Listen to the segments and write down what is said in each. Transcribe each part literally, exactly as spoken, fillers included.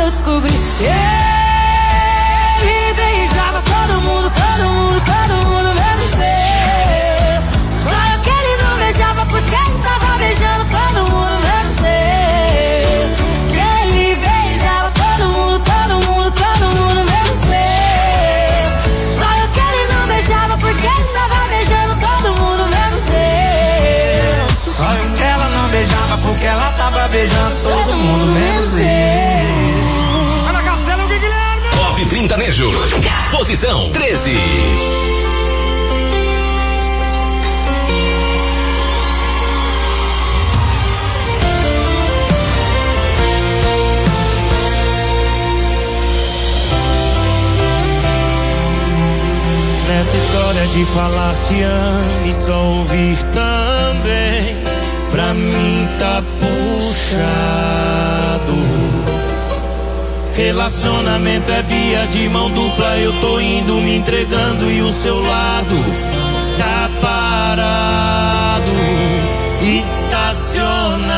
eu descobri. Ele beijava todo mundo, todo mundo, todo mundo, menos eu. Só eu que ele não beijava porque ele tava beijando todo mundo, menos eu. Que ele beijava todo mundo, todo mundo, todo mundo, menos eu. Só eu que ele não beijava porque ele tava beijando todo mundo, menos eu. Só eu que ela não beijava porque ela tava beijando todo, todo mundo, menos eu. Ana Castelo, o Guilherme. Top trinta-nejo. Posição treze. Nessa história de falar te amo e só ouvir também, pra mim tá puxado. Relacionamento é via de mão dupla, eu tô indo me entregando e o seu lado tá parado, estacionado.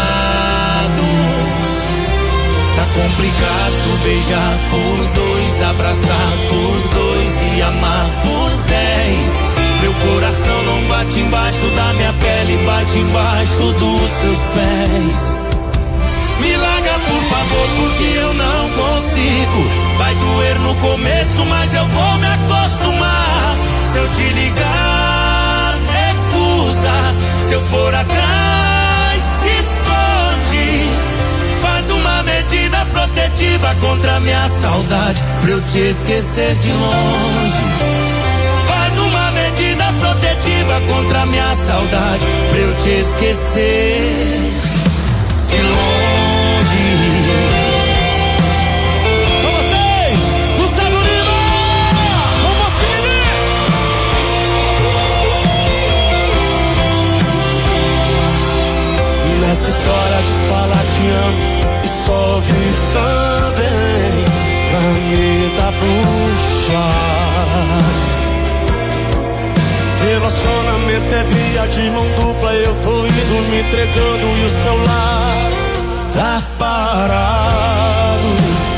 Tá complicado beijar por dois, abraçar por dois e amar por dez. Meu coração não bate embaixo da minha pele, bate embaixo dos seus pés. Me larga por favor porque eu não consigo. Vai doer no começo mas eu vou me acostumar. Se eu te ligar, recusa. Se eu for atrás, se esconde. Faz uma medida protetiva contra a minha saudade, pra eu te esquecer de longe. Faz uma medida protetiva contra a minha saudade, pra eu te esquecer de longe. Com vocês, Gustavo Lima! Vamos que me diz! Nessa história de falar te amo e só ouvir também, pra mim tá puxado. Relacionamento é via de mão dupla, eu tô indo me entregando e o seu lado tá parado,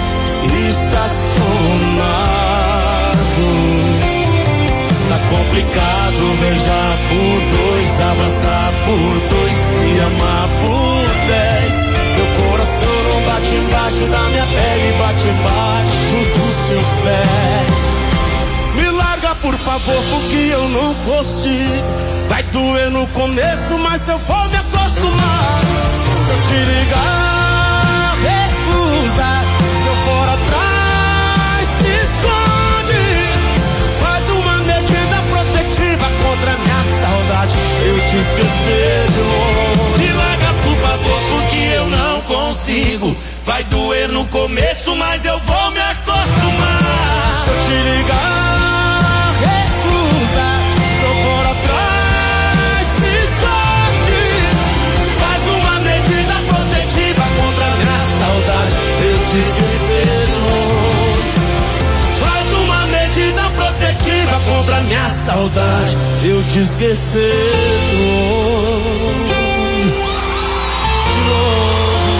estacionado. Tá complicado beijar por dois, abraçar por dois, se amar por dez. Meu coração não bate embaixo da minha pele, bate embaixo dos seus pés. Me larga por favor porque eu não consigo. Vai doer no começo mas eu vou me acostumar. Se eu te ligar, recusa. Se eu for atrás, se esconde. Faz uma medida protetiva contra a minha saudade, eu te esquecer de longe. Me larga por favor porque eu não consigo. Vai doer no começo mas eu vou me acostumar. Se eu te ligar, recusa. Se eu for atrás, se esconde. Faz uma medida protetiva contra a minha saudade, eu te esquecer de longe. Faz uma medida protetiva contra a minha saudade, eu te esquecer de longe. De longe.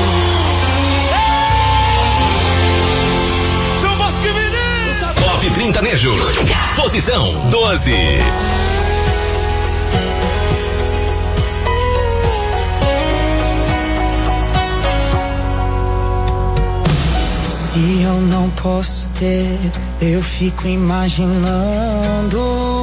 Top trinta-nejo. Posição doze. Se eu não posso ter, eu fico imaginando.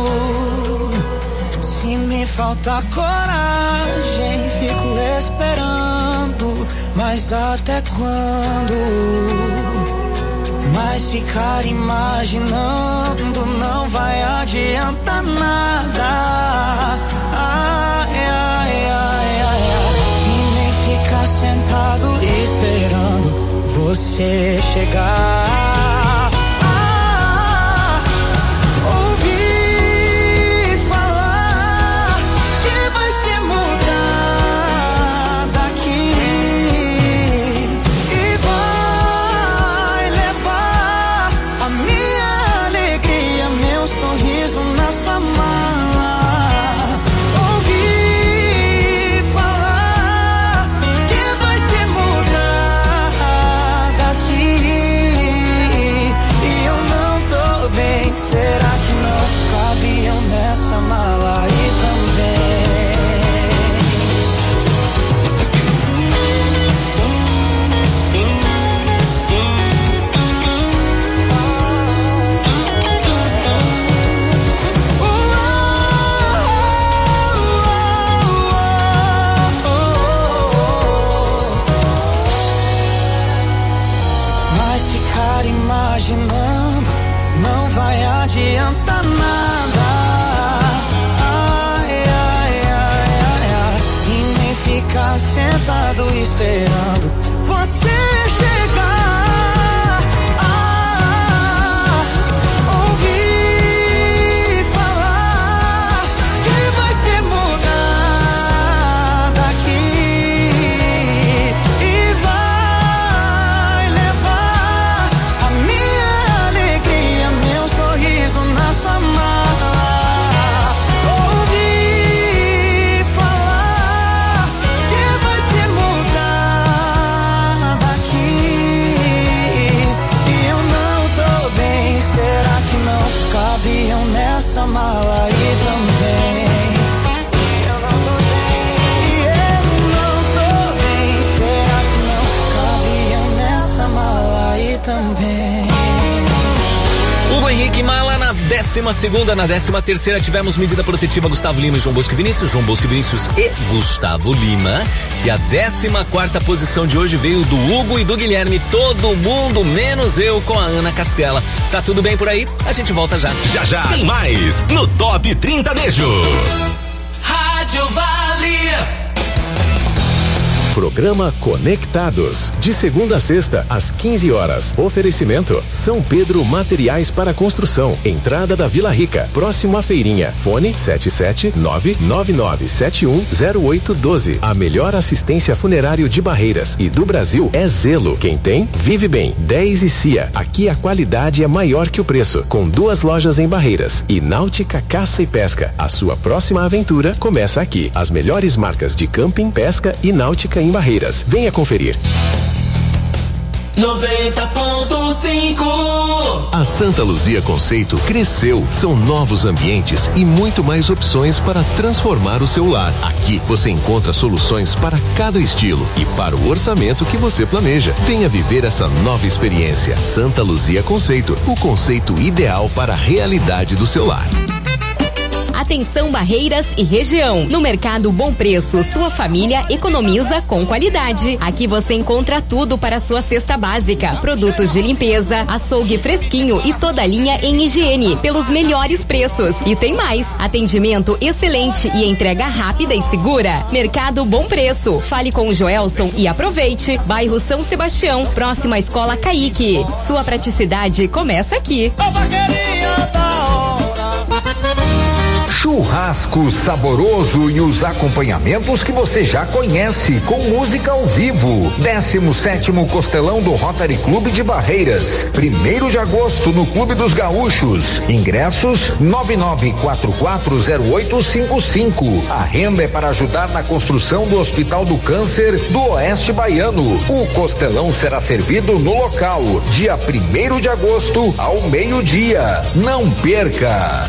Se me falta coragem, fico esperando. Mas até quando? Mas ficar imaginando não vai adiantar nada. Ai, ai, ai, ai, ai. E nem ficar sentado esperando você chegar. Ah, ouvi falar que vai se mudar daqui e vai levar a minha alegria, meu sorriso na sua mala. Ouvi falar que vai se mudar daqui ficar imaginando, não vai adiantar nada. Ai, ai, ai, ai, ai. E nem ficar sentado esperando você chegar. Ah, ouvi falar que vai se mudar daqui e vai levar a minha alegria, meu sorriso na sua mala. Ouvi falar que vai se mudar daqui e eu não tô bem. Será que não cabiam nessa mala aí também? Eu não tô bem e eu não tô bem. Será que não cabiam nessa mala aí também? Hugo Henrique Mala na décima segunda, na décima terceira tivemos medida protetiva Gustavo Lima e João Bosco e Vinícius, João Bosco e Vinícius e Gustavo Lima. E a décima quarta posição de hoje veio do Hugo e do Guilherme, todo mundo menos eu com a Ana Castela. Tá tudo bem por aí? A gente volta já. Já já tem mais no Top trinta Nejo. Rádio Vale. Programa Conectados, de segunda a sexta, às quinze horas. Oferecimento: São Pedro Materiais para Construção, entrada da Vila Rica, próximo à feirinha. Fone sete sete nove nove nove sete um zero oito um dois. A melhor assistência funerário de Barreiras e do Brasil é Zelo. Quem tem, vive bem. dez e Cia. Aqui a qualidade é maior que o preço, com duas lojas em Barreiras. E Náutica Caça e Pesca. A sua próxima aventura começa aqui. As melhores marcas de camping, pesca e náutica em Barreiras. Venha conferir. noventa ponto cinco. A Santa Luzia Conceito cresceu. São novos ambientes e muito mais opções para transformar o seu lar. Aqui você encontra soluções para cada estilo e para o orçamento que você planeja. Venha viver essa nova experiência. Santa Luzia Conceito, o conceito ideal para a realidade do seu lar. Atenção Barreiras e região. No Mercado Bom Preço, sua família economiza com qualidade. Aqui você encontra tudo para a sua cesta básica. Produtos de limpeza, açougue fresquinho e toda a linha em higiene, pelos melhores preços. E tem mais, atendimento excelente e entrega rápida e segura. Mercado Bom Preço. Fale com o Joelson e aproveite. Bairro São Sebastião, próxima à Escola Caique. Sua praticidade começa aqui. Churrasco saboroso e os acompanhamentos que você já conhece, com música ao vivo. décimo sétimo Costelão do Rotary Clube de Barreiras, primeiro de agosto no Clube dos Gaúchos. Ingressos nove nove quatro quatro zero oito cinco cinco. A renda é para ajudar na construção do Hospital do Câncer do Oeste Baiano. O costelão será servido no local, dia primeiro de agosto ao meio-dia. Não perca!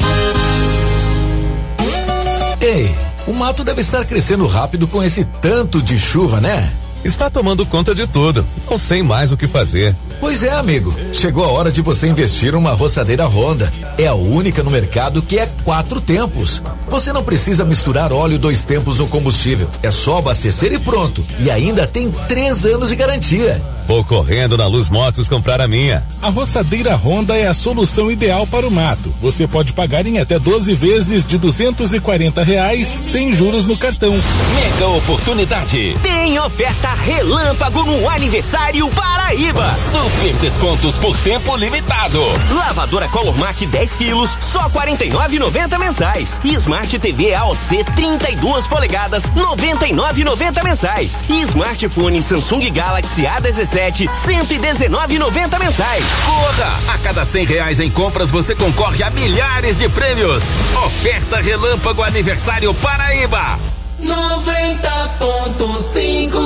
Ei, o mato deve estar crescendo rápido com esse tanto de chuva, né? Está tomando conta de tudo. Não sei mais o que fazer. Pois é, amigo. Chegou a hora de você investir numa roçadeira Honda. É a única no mercado que é quatro tempos. Você não precisa misturar óleo dois tempos no combustível. É só abastecer e pronto. E ainda tem três anos de garantia. Vou correndo na Luz Motos comprar a minha. A roçadeira Honda é a solução ideal para o mato. Você pode pagar em até doze vezes de duzentos e quarenta reais sem juros no cartão. Mega oportunidade. Tem oferta relâmpago no aniversário Paraíba. Super descontos por tempo limitado. Lavadora Color Mac dez quilos, só quarenta e nove reais e noventa mensais. E Smart T V A O C trinta e duas polegadas, noventa e nove reais e noventa mensais. E smartphone Samsung Galaxy A dezessete, cento e dezenove reais e noventa mensais. Corra! A cada cem reais em compras você concorre a milhares de prêmios. Oferta relâmpago aniversário Paraíba. noventa ponto cinco.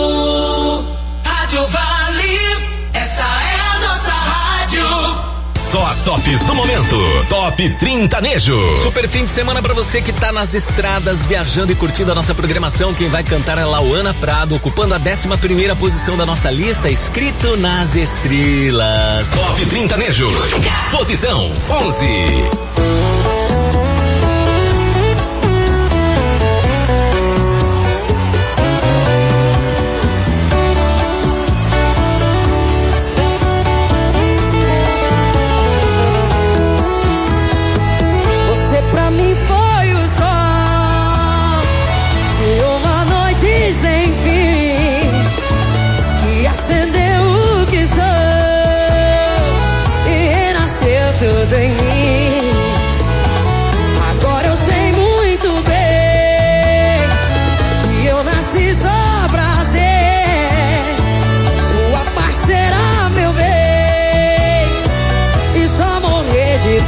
Rádio Vale, essa é a nossa rádio. Só as tops do momento. Top trinta Nejo. Super fim de semana pra você que tá nas estradas, viajando e curtindo a nossa programação. Quem vai cantar é Lauana Prado, ocupando a décima primeira posição da nossa lista, escrito nas estrelas. Top trinta Nejo. Posição onze.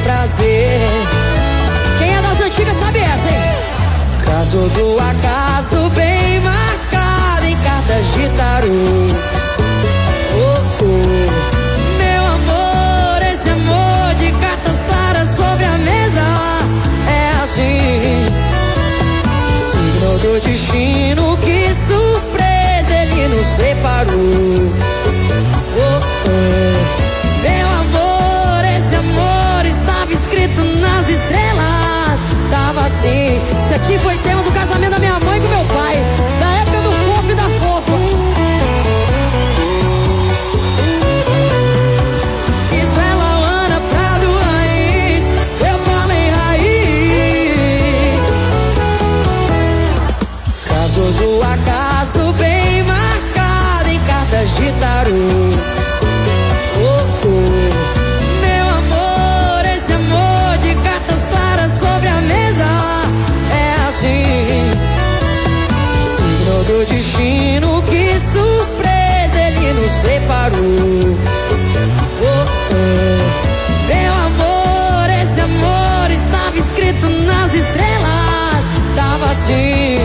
prazer. Quem é das antigas sabe essa, hein? Caso do acaso bem marcado em cartas de tarô. Oh, oh. Meu amor, esse amor de cartas claras sobre a mesa é assim. Signo do destino, que surpresa ele nos preparou. Oh, oh. Meu amor, esse amor estava escrito nas estrelas. Tava assim. Isso aqui foi tema do casamento da minha mãe com meu pai, da época do fofo e da fofa. Isso é Lauana Prado Raiz. Eu falei raiz. Caso do acaso bem marcado em cartas de tarô. Oh, oh. Meu amor, esse amor de cartas claras sobre a mesa é assim. Signo do destino, que surpresa ele nos preparou. Oh, oh. Meu amor, esse amor estava escrito nas estrelas. Tava assim.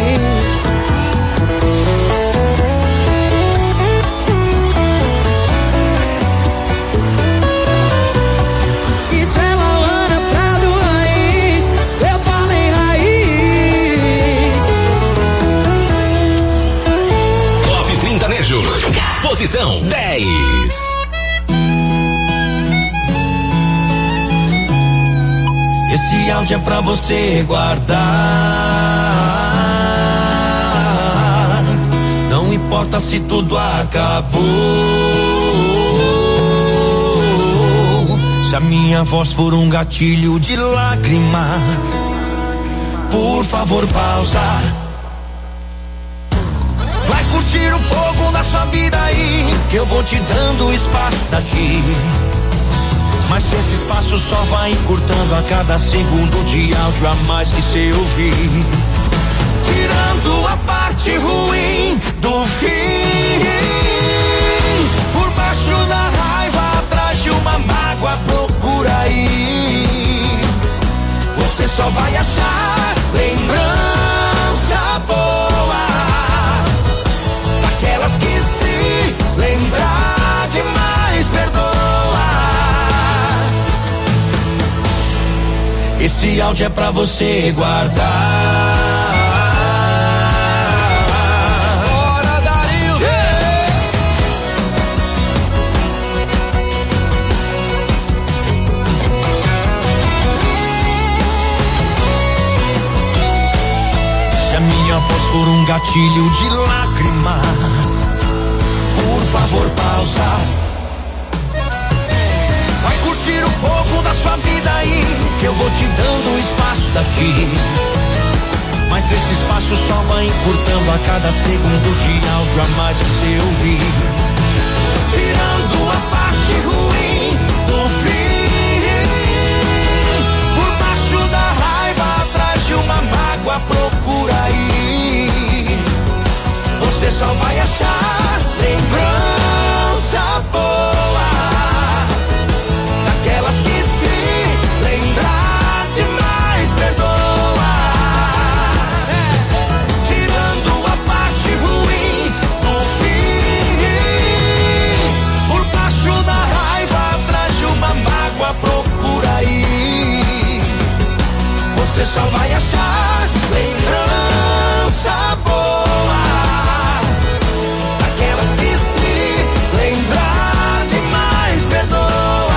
Isso é Lauana Prado Raiz. Eu falei raiz. Top trinta Nejo. Posição dez. Esse áudio é pra você guardar. Não importa se tudo acabou. Se a minha voz for um gatilho de lágrimas, por favor pausa. Vai curtir um pouco da sua vida aí, que eu vou te dando espaço daqui. Mas esse espaço só vai encurtando a cada segundo de áudio a mais que cê ouvir. Tirando a parte ruim do fim. Por baixo da raiva, atrás de uma mágoa, procura aí. Você só vai achar lembrança boa, daquelas que se lembrar demais perdoa. Esse áudio é pra você guardar. Bora, Dario! Yeah! Se a minha voz for um gatilho de lágrimas, por favor pausa. Vai curtir um pouco da sua vida aí, que eu vou te dando espaço daqui. Mas esse espaço só vai encurtando a cada segundo de áudio a mais que você ouvir. Tirando a parte ruim do fim. Por baixo da raiva, atrás de uma mágoa, procura aí. Você só vai achar lembrança boa, daquelas que se lembrar demais perdoa. É. Tirando a parte ruim do fim. Por baixo da raiva, atrás de uma mágoa, procura aí. Você só vai achar lembrança boa, daquelas que se lembrar demais perdoa.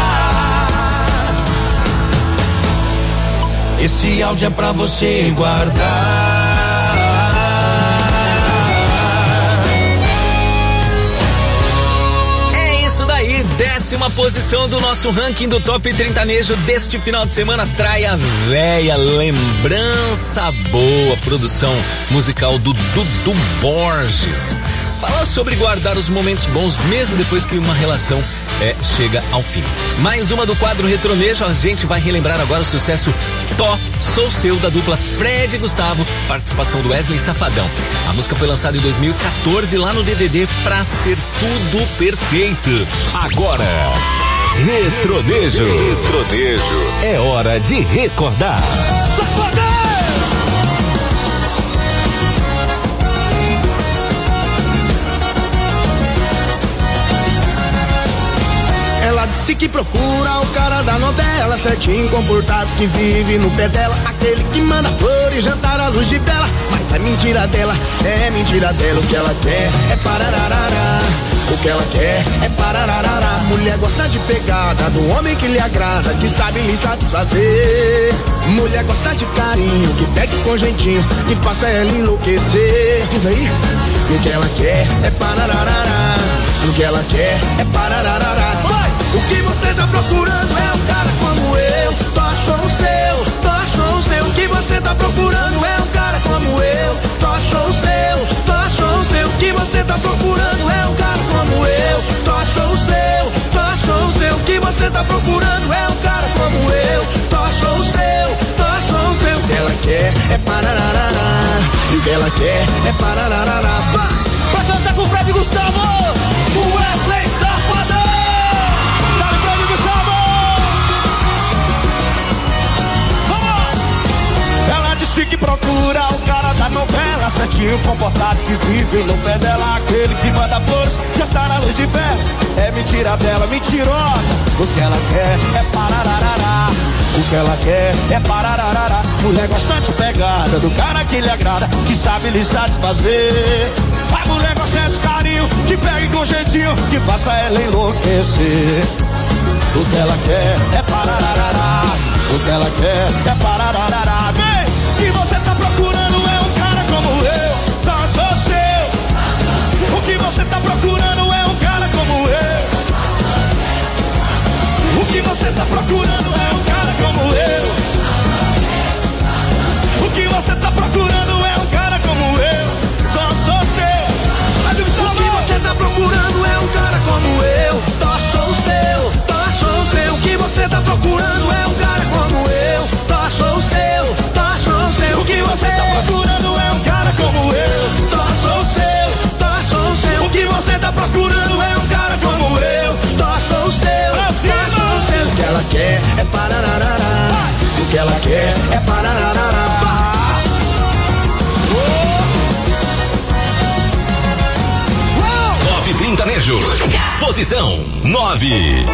Esse áudio é pra você guardar. É isso daí, décima posição do nosso ranking do Top trinta Nejo deste final de semana. Traia Véia, lembrança boa, produção musical do Dudu Borges. Fala sobre guardar os momentos bons mesmo depois que uma relação é, chega ao fim. Mais uma do quadro Retronejo. A gente vai relembrar agora o sucesso Tó, Sou Seu, da dupla Fred e Gustavo, participação do Wesley Safadão. A música foi lançada em dois mil e quatorze lá no D V D Pra Ser Tudo Perfeito. Agora, Retrodejo. Retrodejo. É hora de recordar. Ela disse que procura o cara da novela, certinho, comportado, que vive no pé dela, aquele que manda flores, jantar à luz de vela. Mas é mentira dela, é mentira dela. O que ela quer é parararará. O que ela quer é parararará. Mulher gosta de pegada, do homem que lhe agrada, que sabe lhe satisfazer. Mulher gosta de carinho, que pegue com jeitinho, que faça ela enlouquecer. Diz aí. O que ela quer é parararará. O que ela quer é parararará. O que você tá procurando é um cara como eu. Tô achando o seu, tô achando o seu. O que você tá procurando é um cara como eu. Tô achando o seu, tô achando o seu. O que você tá procurando é um cara como eu. Tô achando o seu, tô achando o seu. O que você tá procurando é um cara como eu. Tô achando o seu, tô achando o seu. O que ela quer é parararará. E o que ela quer é parararará. Vai cantar com o Fred Gustavo, o Wesley Safadão. Disse que procura o cara da novela, certinho, comportado, que vive no pé dela, aquele que manda flores, já tá na luz de vela. É mentira dela, mentirosa. O que ela quer é parararará. O que ela quer é parararará. Mulher gosta de pegada, do cara que lhe agrada, que sabe lhe satisfazer. A mulher gosta de carinho, que pegue com jeitinho, que faça ela enlouquecer. O que ela quer é parararará. O que ela quer é parararará. Vem! O que você tá procurando é um cara como eu. Não sou seu. O que você tá procurando é um cara como eu. O que você tá procurando é um cara como eu. O que você tá procurando é um cara como eu. Não sou seu. O que você tá procurando é um cara como eu. Não sou seu. Não sou seu. O que você tá procurando é um cara como eu. Não sou seu. O que você tá procurando é um cara como eu. Tô sou seu, tô sou seu. O que você tá procurando é um cara como eu. Tô sou seu, tô sou seu. O que ela quer é parararará. O que ela quer é parararará. Top trinta Nejo. Posição nove.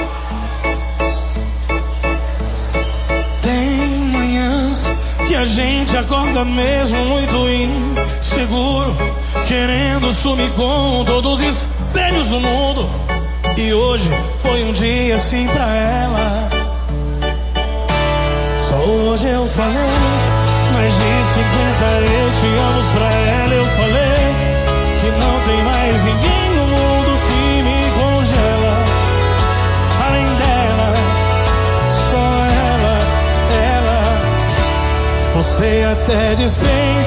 E a gente acorda mesmo muito inseguro, querendo sumir com todos os espelhos do mundo. E hoje foi um dia assim pra ela. Só hoje eu falei mais de cinquenta eu te amo pra ela. Eu falei que não tem mais ninguém no mundo que me congela. Além dela, só ela, ela. Você até despenteada,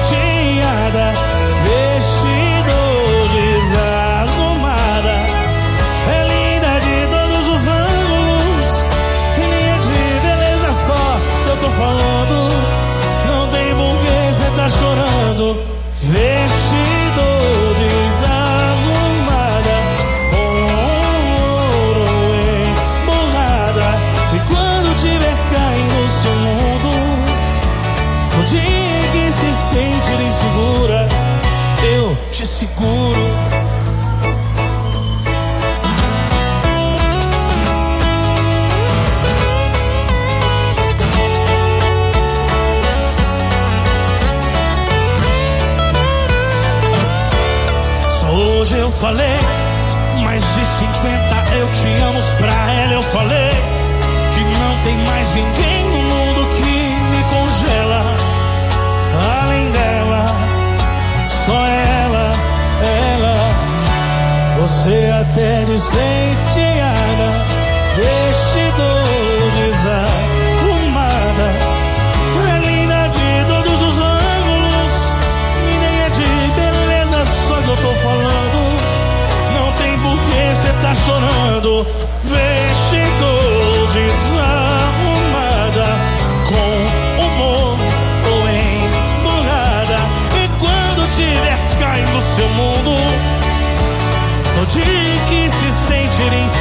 vestido desarrumada, é linda de todos os ângulos, e nem é de beleza só que eu tô falando. Não tem porquê cê tá chorando. Vestido desarrumada, com ouro emborrada, e quando tiver caindo no seu mundo, no dia que se sentir insegura, eu te seguro. Só hoje eu falei mais de cinquenta eu te amo pra ela. Eu falei que não tem mais ninguém no mundo que me congela. Além dela, só ela, ela. Você até despenteada, vestido desarrumada, é linda de todos os ângulos, e nem é de beleza só que eu tô falando. Não tem porquê cê tá chorando. Vestido desarrumada, com humor ou emburrada, e quando tiver caindo no seu mundo, no dia que se sentir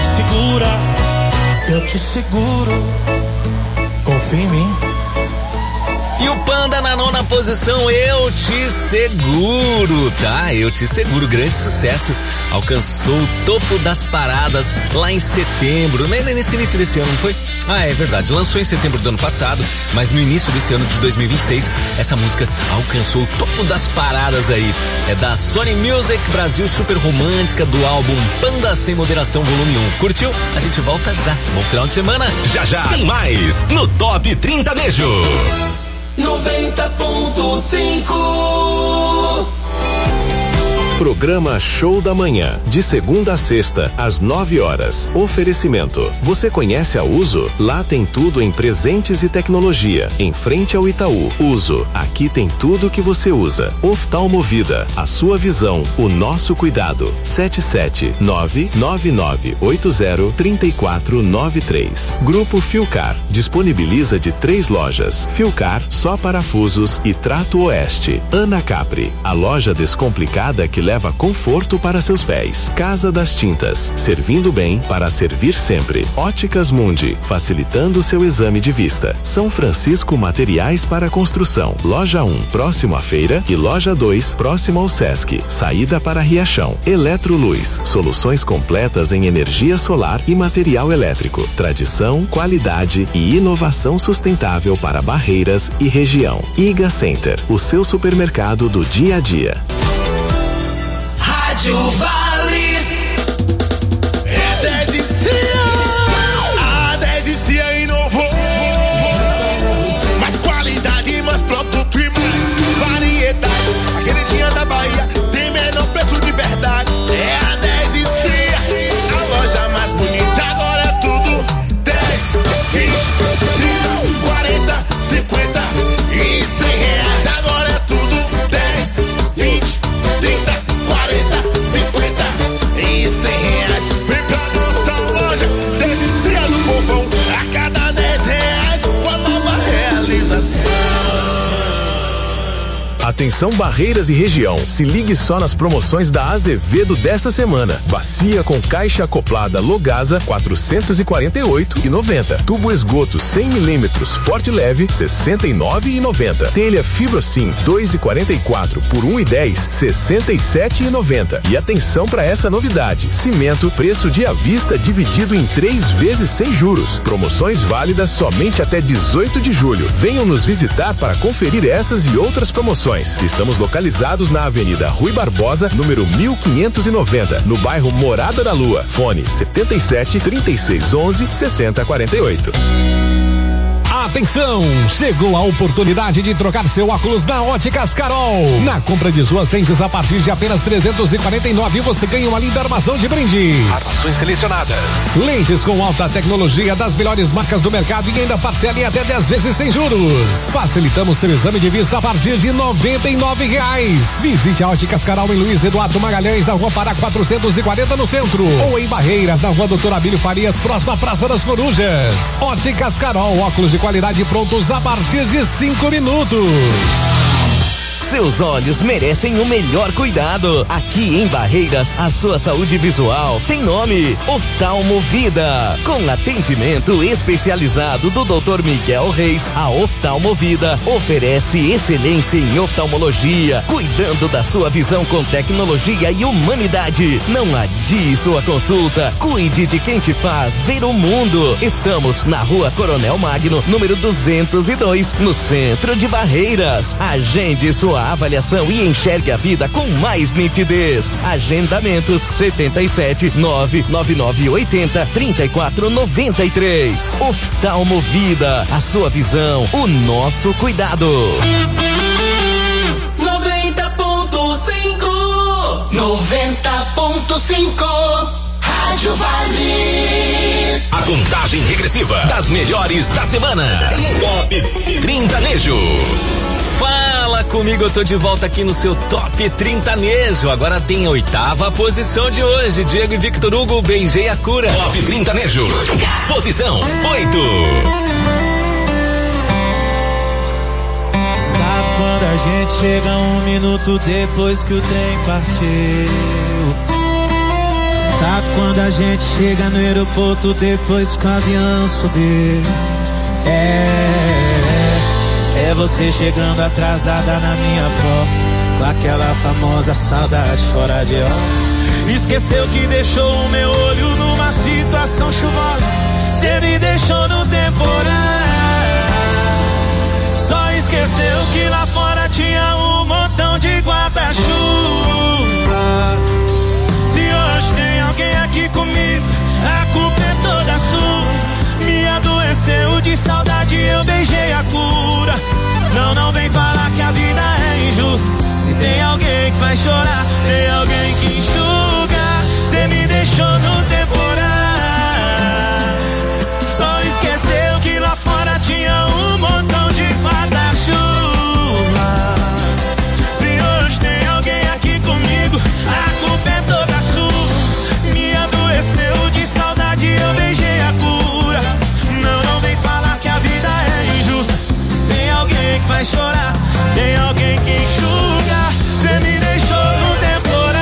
eu te seguro. Confia em mim. E o Panda na nona posição, Eu Te Seguro, tá? Eu Te Seguro, grande sucesso. Alcançou o topo das paradas lá em setembro, né? Nesse início desse ano, não foi? Ah, é verdade. Lançou em setembro do ano passado, mas no início desse ano de dois mil e vinte e seis, essa música alcançou o topo das paradas aí. É da Sony Music Brasil, super romântica, do álbum Panda Sem Moderação Volume um. Curtiu? A gente volta já. Bom final de semana. Já já tem mais no Top trinta Nejo. noventa ponto cinco. Programa Show da Manhã, de segunda a sexta, às nove horas. Oferecimento. Você conhece a Uso? Lá tem tudo em presentes e tecnologia. Em frente ao Itaú. Uso. Aqui tem tudo que você usa. Oftalmovida. A sua visão, o nosso cuidado. sete sete nove nove nove oito zero três quatro nove três. Grupo Filcar. Disponibiliza de três lojas. Filcar, só parafusos e Trato Oeste. Ana Capri. A loja descomplicada que leva conforto para seus pés. Casa das Tintas, servindo bem para servir sempre. Óticas Mundi, facilitando seu exame de vista. São Francisco Materiais para Construção. Loja um, próximo à feira, e Loja dois, próximo ao Sesc. Saída para Riachão. Eletroluz, soluções completas em energia solar e material elétrico. Tradição, qualidade e inovação sustentável para Barreiras e região. Iga Center, o seu supermercado do dia a dia. Rádio Vale. É dez e cia. A dez e cia inovou. Mais qualidade, mais produto e mais variedade. A queridinha da Bahia tem menor preço de verdade. É a dez e cia, a loja mais bonita. Agora é tudo dez, vinte, trinta, quarenta, cinquenta e cem reais. Agora é tudo dez, vinte, trinta, quarenta, cinquenta e cem reais. Vem pra nossa loja, dez e cia do povão. A cada dez reais, uma nova realização. Atenção Barreiras e região, se ligue só nas promoções da Azevedo desta semana. Bacia com caixa acoplada Logasa quatrocentos e quarenta e oito reais e noventa. Tubo esgoto cem milímetros Forte Leve sessenta e nove reais e noventa. Telha Fibrosim dois e quarenta e quatro por um e dez, sessenta e sete reais e noventa. E atenção para essa novidade: cimento preço de à vista dividido em três vezes sem juros. Promoções válidas somente até dezoito de julho. Venham nos visitar para conferir essas e outras promoções. Estamos localizados na Avenida Rui Barbosa, número mil quinhentos e noventa, no bairro Morada da Lua. Fone setenta e sete, trinta e seis, onze, sessenta, quarenta e oito. Atenção! Chegou a oportunidade de trocar seu óculos na Óticas Carol. Na compra de suas lentes a partir de apenas trezentos e quarenta e nove reais, você ganha uma linda armação de brinde. Armações selecionadas. Lentes com alta tecnologia das melhores marcas do mercado e ainda parcela em até dez vezes sem juros. Facilitamos seu exame de vista a partir de noventa e nove reais. Visite a Óticas Carol em Luiz Eduardo Magalhães, na Rua Pará quatrocentos e quarenta no centro. Ou em Barreiras, na Rua Doutor Abílio Farias, próxima à Praça das Corujas. Óticas Carol, óculos de qualidade prontos a partir de cinco minutos. Seus olhos merecem o melhor cuidado. Aqui em Barreiras, a sua saúde visual tem nome: Oftalmovida. Com atendimento especializado do doutor Miguel Reis, a Oftalmovida oferece excelência em oftalmologia, cuidando da sua visão com tecnologia e humanidade. Não adie sua consulta. Cuide de quem te faz ver o mundo. Estamos na Rua Coronel Magno, número duzentos e dois, no centro de Barreiras. Agende sua avaliação e enxergue a vida com mais nitidez. Agendamentos setenta e sete, nove nove nove oito zero, três quatro nove três. Oftalmovida, a sua visão, o nosso cuidado. noventa ponto cinco. noventa ponto cinco. Rádio Vale. A contagem regressiva das melhores da semana. Top trinta Nejo. Fala comigo, eu tô de volta aqui no seu Top trinta Nejo. Agora tem a oitava posição de hoje. Diego e Victor Hugo, Beijei a Cura. Top trinta Nejo. Posição oito. Sabe quando a gente chega um minuto depois que o trem partiu? Sabe quando a gente chega no aeroporto depois que o avião subir? É, é você chegando atrasada na minha porta, com aquela famosa saudade fora de hora. Esqueceu que deixou o meu olho numa situação chuvosa, cê me deixou no temporal. Só esqueceu que lá fora tinha um montão de guarda-chuva. Se hoje tem alguém aqui comigo, a culpa é toda sua. Me adoeceu de saudade, eu beijei a cura. Não, não vem falar que a vida é injusta. Se tem alguém que faz chorar, tem alguém que enxuga. Cê me deixou no temporal. Só esqueceu que lá fora tinha um montão de guarda-chuva. Se hoje tem alguém aqui comigo, a culpa é toda sua. Me adoeceu de saudade, eu beijei a cura. Não, não vem falar que a vida é injusta. Se tem alguém que faz chorar, tem alguém que enxuga. Cê me deixou no temporal.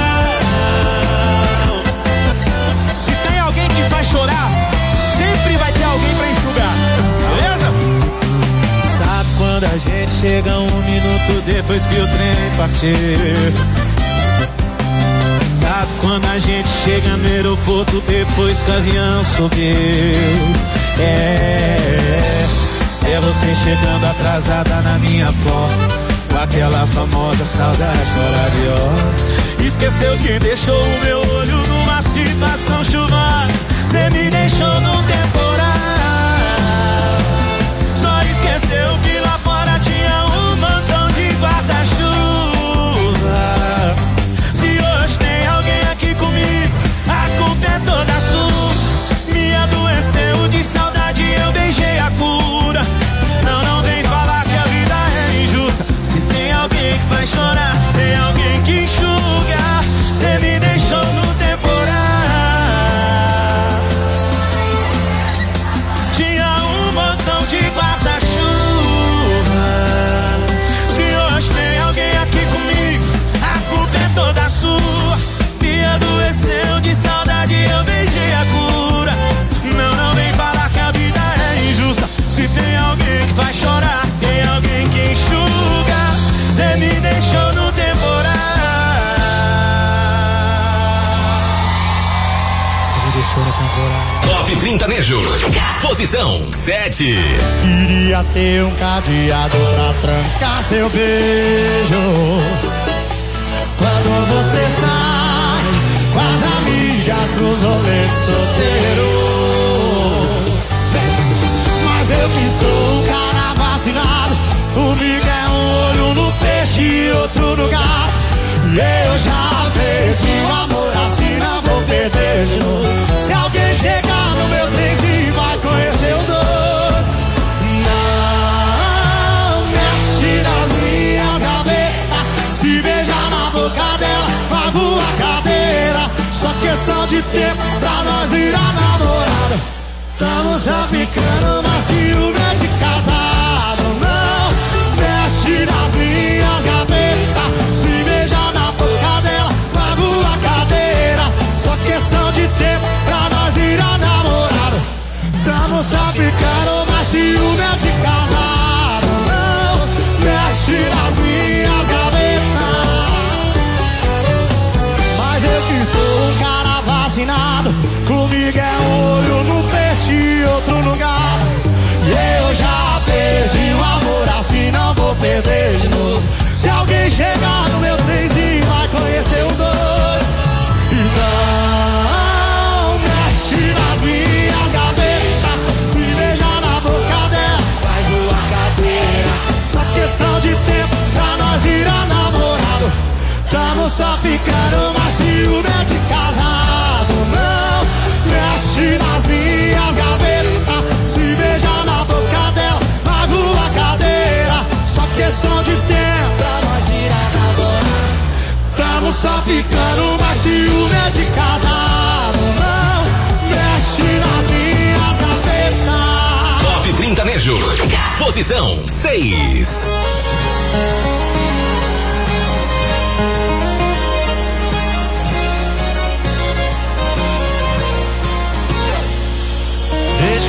Se tem alguém que faz chorar, sempre vai ter alguém pra enxugar, beleza? Sabe quando a gente chega um minuto depois que o trem partiu? Sabe quando a gente chega no aeroporto depois que o avião subiu? É, é você chegando atrasada na minha porta, com aquela famosa saudade fora de hora. Esqueceu que deixou o meu olho numa situação chuvosa, cê me deixou no temporal. Só esqueceu que lá fora tinha um montão de guarda-chuva. Se hoje tem alguém aqui comigo, a culpa é toda sua. Me adoeceu de saudade, eu beijei a cura. Não, não vem falar que a vida é injusta. Se tem alguém que faz chorar, tem alguém que enxuga. Cê me deixou no temporal. Tinha um montão de guarda-chuva. Se hoje tem alguém aqui comigo, a culpa é toda sua. Me adoeceu de saudade, eu beijei a cura. Não, não vem falar que a vida é injusta. Se tem alguém que faz chorar, tem alguém que enxuga. Cê me deixou no temporal. Cê me deixou no temporal. Top trinta Nejo. Posição sete. Queria ter um cadeado pra trancar seu beijo. Quando você sai com as amigas pros rolês solteiro. Mas eu que sou um cara vacinado, comigo é um olho no peixe e outro no gato. E eu já perdi o amor assim, não vou perder de novo. Se alguém chegar no meu trenzinho, vai conhecer o doido. Não mexe nas minhas gavetas, se beijar na boca dela, vai voar cadeira. Só questão de tempo pra nós virar namorada. Tamo só ficando, mas ciúme é de casado. Não mexe nas minhas gavetas, se beijar na boca dela, vai voar cadeira. Só questão de tempo pra nós virar namorado. Tamo só ficando, mas ciúme é de casado. Não mexe nas minhas gavetas. Mas eu que sou um cara vacinado, comigo é um olho no peixe e outro no gato. E eu já perdi o amor assim, não vou perder de novo. Se alguém chegar no meu trenzinho, vai conhecer o doido. E não mexe nas minhas gavetas, se beijar na boca dela, vai voar cadeira. Só questão de tempo pra nós virar namorado. Tamo só ficando, mas ciúme é de casado. Não mexe nas minhas gavetas, se beijar na boca dela, vai voar cadeira. Só questão de tempo pra nós virar namorado. Tamo só ficando, mas ciúme é de casado. Não mexe nas minhas gavetas. Top trinta Nejo. Posição seis.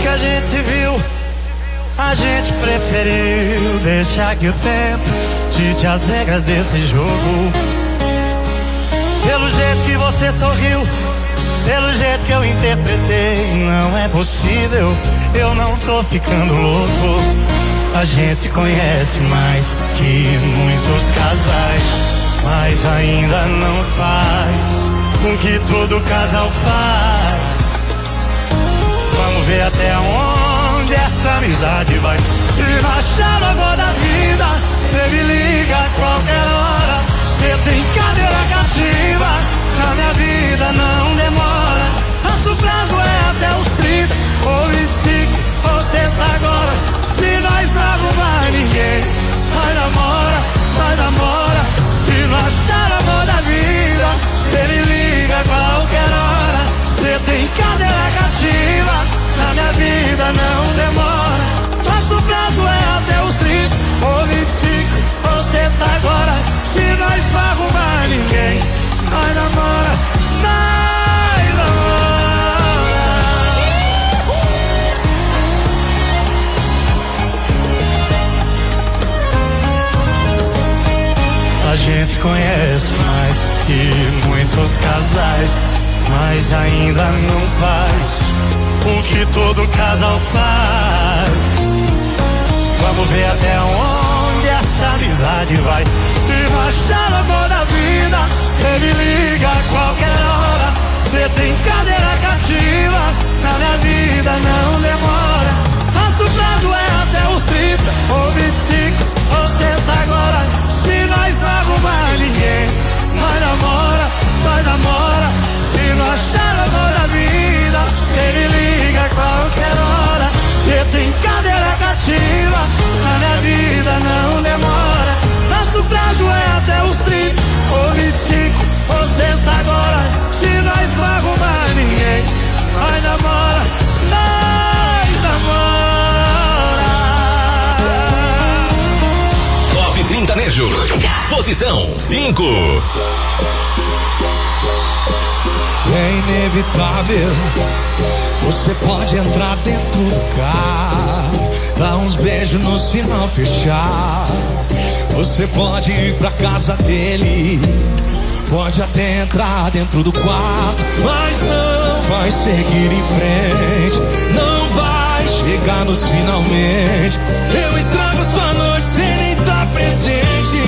que a gente se viu, a gente preferiu deixar que o tempo dite as regras desse jogo. Pelo jeito que você sorriu, pelo jeito que eu interpretei, não é possível, eu não tô ficando louco. A gente se conhece mais que muitos casais, mas ainda não faz o que todo casal faz. Vamos ver até onde essa amizade vai. Se achar agora da vida, cê me liga a qualquer hora. Cê tem cadeira cativa, na minha vida não demora. Nosso prazo é até os trinta, ou vinte e cinco, ou sexta agora. Se nós não arrumar ninguém, nós namora, nós namora. Se não achar amor da vida, cê me liga a qualquer hora. Cê tem cadeira cativa, na minha vida não demora. Nosso prazo é até os trinta, ou vinte e cinco, ou sexta agora. Se nós não arrumar ninguém, nós namora, nós namora. A gente conhece mais que muitos casais, mas ainda não faz o que todo casal faz. Vamos ver até onde essa amizade vai. Se não achar amor da vida, cê me liga a qualquer hora. Cê tem cadeira cativa, na minha vida não demora. Nosso prazo é até os trinta, ou vinte e cinco, ou sexta agora. Se nós não arrumar ninguém, nós namora, nós namora. Se não achar amor da vida, cê me liga a qualquer hora. Cê tem cadeira cativa, na minha vida não demora. Nosso prazo é até os trinta, ou vinte e cinco, ou sexta agora. Se nós não arrumar ninguém, nós namora, nós namora. Top trinta Nejo. Posição cinco. É inevitável, você pode entrar dentro do carro, dar uns beijos no sinal fechar. Você pode ir pra casa dele, pode até entrar dentro do quarto, mas não vai seguir em frente, não vai chegar nos finalmente. Eu estrago sua noite sem nem estar presente.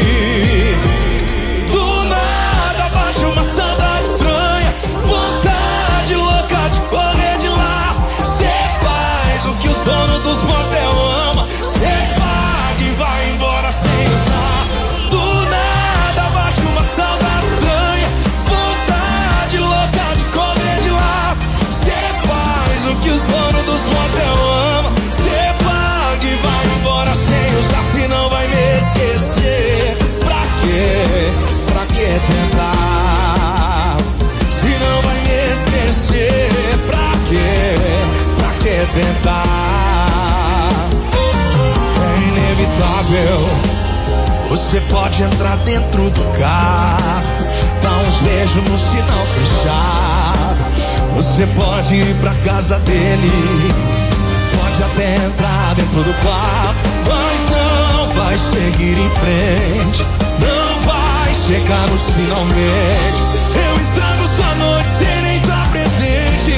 Do nada bate uma saudade estranha, vontade louca de correr de lá. Cê faz o que os donos dos motel amam, cê paga e vai embora sem usar. Do nada bate uma saudade estranha, vontade louca de correr de lá. Cê faz o que os donos dos motel amam, cê paga e vai embora sem usar. Se não vai me esquecer, pra quê? Pra que tentar? Se não vai me esquecer, pra quê? Pra que tentar? É inevitável, você pode entrar dentro do carro, dar uns beijos no sinal fechado. Você pode ir pra casa dele, pode até entrar dentro do quarto, mas não vai seguir em frente, não vai chegar nos finalmente. Eu estrago sua noite sem nem estar presente.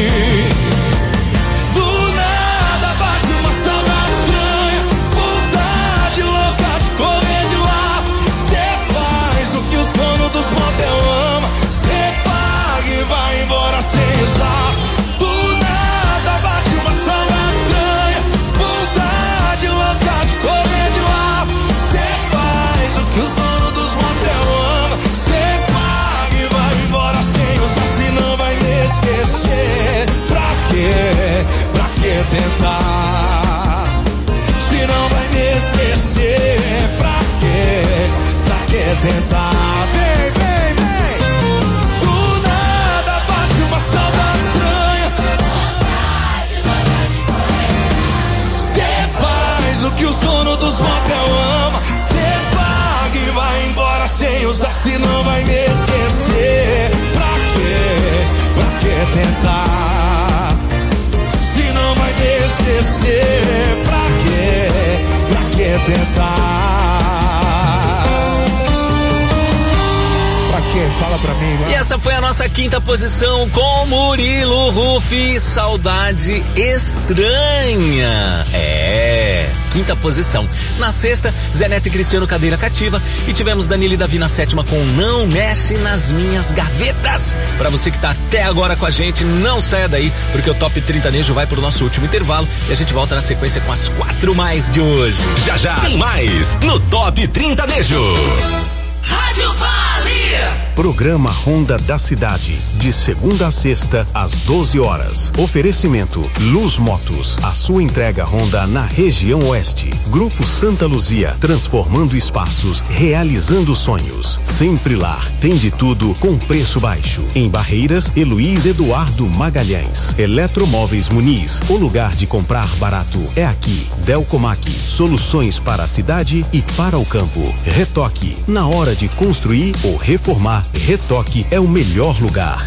Do nada bate uma saudade estranha, vontade louca de correr de lá. Cê faz o que os donos dos motel amam, cê paga e vai embora sem usar. Do nada bate uma saudade estranha, vontade louca de correr de lá. Cê faz o que os donos dos motel amam, cê paga e vai embora sem usar. Se tentar. Pra quê? Fala pra mim, vai. E essa foi a nossa quinta posição com Murilo Rufi, Saudade Estranha. É, quinta posição. Na sexta, Zé Neto e Cristiano, Cadeira Cativa. E tivemos Danilo e Davi na sétima com Não Mexe Nas Minhas Gavetas. Pra você que tá até agora com a gente, não saia daí, porque o Top trinta Nejo vai pro nosso último intervalo e a gente volta na sequência com as quatro mais de hoje. Já já tem mais no Top trinta Nejo. Rádio Vale. Programa Ronda da Cidade, de segunda a sexta, às doze horas. Oferecimento Luz Motos, a sua entrega Honda na região oeste. Grupo Santa Luzia, transformando espaços, realizando sonhos. Sempre Lar, tem de tudo com preço baixo. Em Barreiras, Heloís Eduardo Magalhães. Eletromóveis Muniz, o lugar de comprar barato é aqui. Delcomac, soluções para a cidade e para o campo. Retoque, na hora de construir ou reformar, Retoque é o melhor lugar.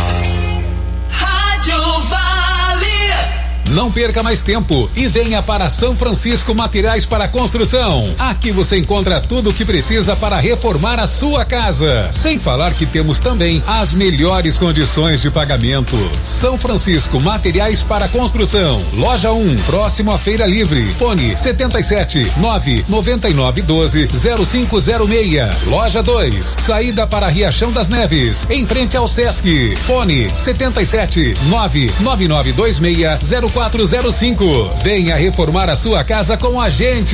Rádio Vale. Não perca mais tempo e venha para São Francisco Materiais para Construção. Aqui você encontra tudo o que precisa para reformar a sua casa. Sem falar que temos também as melhores condições de pagamento. São Francisco Materiais para Construção. Loja um, próximo à Feira Livre. Fone setenta e sete, nove noventa e nove, doze, zero cinco zero seis. Loja dois, saída para Riachão das Neves, em frente ao Sesc. Fone setenta e sete, nove nove nove dois seis, zero quatro zero cinco. Venha reformar a sua casa com a gente.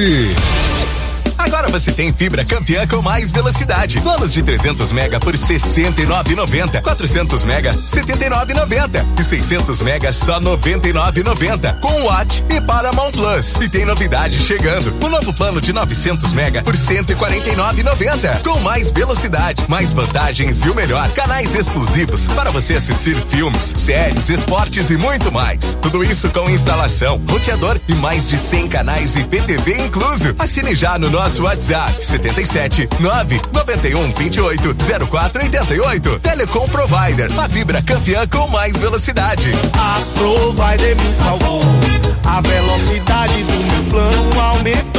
Agora você tem fibra campeã com mais velocidade. Planos de trezentos mega por sessenta e nove reais e noventa centavos. quatrocentos mega, setenta e nove reais e noventa centavos. E seiscentos mega, só noventa e nove reais e noventa centavos. Com Watt e Paramount Plus. E tem novidade chegando. O novo plano de novecentos mega por cento e quarenta e nove reais e noventa centavos. Com mais velocidade, mais vantagens e o melhor, canais exclusivos para você assistir filmes, séries, esportes e muito mais. Tudo isso com instalação, roteador e mais de cem canais e P T V incluso. Assine já no nosso WhatsApp setenta e sete, nove noventa e um, vinte e oito, zero quatro oitenta e oito. Telecom Provider, a fibra campeã com mais velocidade. A Provider me salvou. A velocidade do meu plano aumentou.